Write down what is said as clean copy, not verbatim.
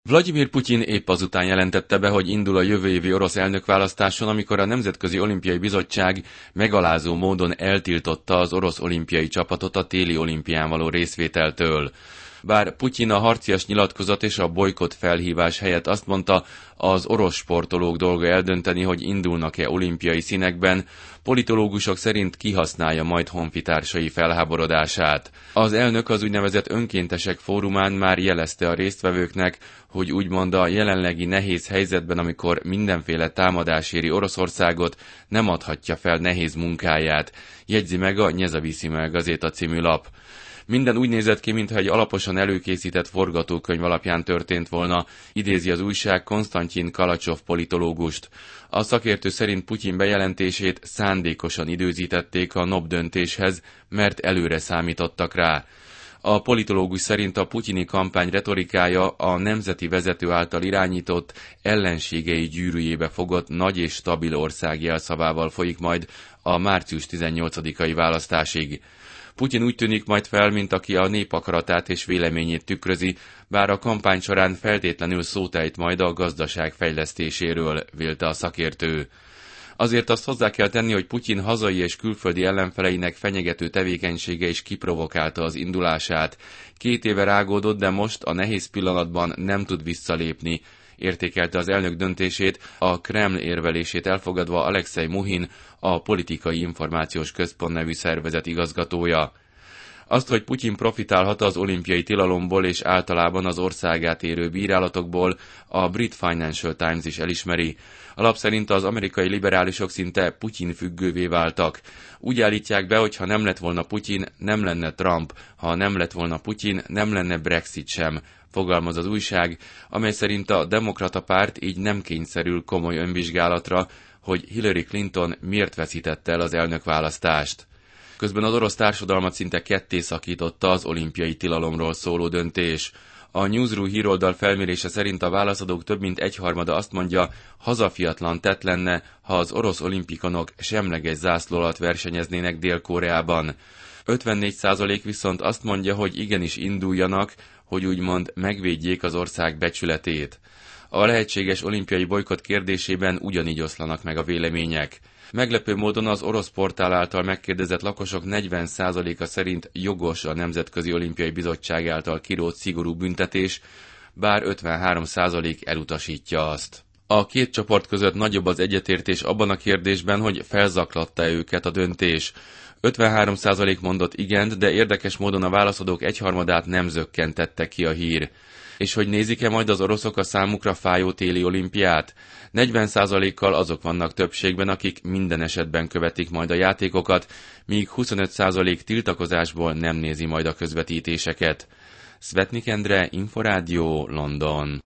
Vladimir Putyin épp azután jelentette be, hogy indul a jövő évi orosz elnökválasztáson, amikor a Nemzetközi Olimpiai Bizottság megalázó módon eltiltotta az orosz olimpiai csapatot a téli olimpián való részvételtől. Bár Putyin a harcias nyilatkozat és a bojkott felhívás helyett azt mondta, az orosz sportolók dolga eldönteni, hogy indulnak-e olimpiai színekben, politológusok szerint kihasználja majd honfitársai felháborodását. Az elnök az úgynevezett önkéntesek fórumán már jelezte a résztvevőknek, hogy úgymond a jelenlegi nehéz helyzetben, amikor mindenféle támadás éri Oroszországot, nem adhatja fel nehéz munkáját, jegyzi meg a Nezavisime Gazeta című lap. Minden úgy nézett ki, mintha egy alaposan előkészített forgatókönyv alapján történt volna, idézi az újság Konstantin Kalacsov politológust. A szakértő szerint Putyin bejelentését szándékosan időzítették a NOB döntéshez, mert előre számítottak rá. A politológus szerint a putyini kampány retorikája a nemzeti vezető által irányított, ellenségei gyűrűjébe fogott nagy és stabil ország jelszavával folyik majd a március 18-ai választásig. Putyin úgy tűnik majd fel, mint aki a nép akaratát és véleményét tükrözi, bár a kampány során feltétlenül szót ejt majd a gazdaság fejlesztéséről, vélte a szakértő. Azért azt hozzá kell tenni, hogy Putyin hazai és külföldi ellenfeleinek fenyegető tevékenysége is kiprovokálta az indulását. 2 éve rágódott, de most a nehéz pillanatban nem tud visszalépni, értékelte az elnök döntését, a Kreml érvelését elfogadva Alexei Muhin, a Politikai Információs Központ nevű szervezet igazgatója. Azt, hogy Putyin profitálhat az olimpiai tilalomból és általában az országát érő bírálatokból, a brit Financial Times is elismeri. A lap szerint az amerikai liberálisok szinte Putyin függővé váltak. Úgy állítják be, hogy ha nem lett volna Putyin, nem lenne Trump, ha nem lett volna Putyin, nem lenne Brexit sem, fogalmaz az újság, amely szerint a demokrata párt így nem kényszerül komoly önvizsgálatra, hogy Hillary Clinton miért veszítette el az elnökválasztást. Közben az orosz társadalmat szinte ketté szakította az olimpiai tilalomról szóló döntés. A Newsru híroldal felmérése szerint a válaszadók több mint egyharmada azt mondja, hazafiatlan tett lenne, ha az orosz olimpikonok semleges zászló alatt versenyeznének Dél-Koreában. 54% viszont azt mondja, hogy igenis induljanak, hogy úgymond megvédjék az ország becsületét. A lehetséges olimpiai bojkott kérdésében ugyanígy oszlanak meg a vélemények. Meglepő módon az orosz portál által megkérdezett lakosok 40%-a szerint jogos a Nemzetközi Olimpiai Bizottság által kirótt szigorú büntetés, bár 53% elutasítja azt. A két csoport között nagyobb az egyetértés abban a kérdésben, hogy felzaklatta őket a döntés. 53% mondott igent, de érdekes módon a válaszadók egyharmadát nem zökkentette ki a hír. És hogy nézik-e majd az oroszok a számukra fájó téli olimpiát? 40%-kal azok vannak többségben, akik minden esetben követik majd a játékokat, míg 25% tiltakozásból nem nézi majd a közvetítéseket. Szvetnik Endre, Inforádió, London.